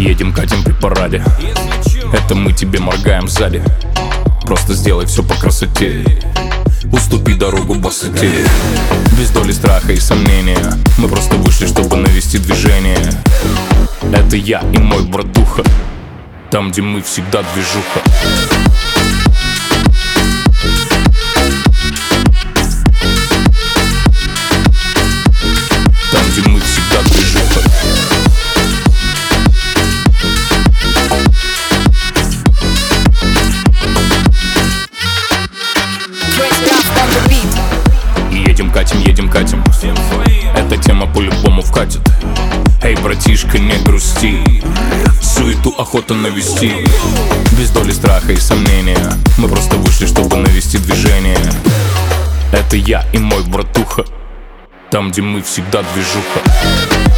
Едем, катим при параде. Это мы тебе моргаем сзади. Просто сделай все по красоте. Уступи дорогу босоте. Без доли страха и сомнения. Мы просто вышли, чтобы навести движение. Это я и мой братуха. Там, где мы, всегда движуха. Там, где мы, всегда движуха. Едем, катим. Эта тема по-любому вкатит. Эй, братишка, не грусти. Суету охота навести. Без доли страха и сомнения. Мы просто вышли, чтобы навести движение. Это я и мой братуха. Там, где мы, всегда движуха.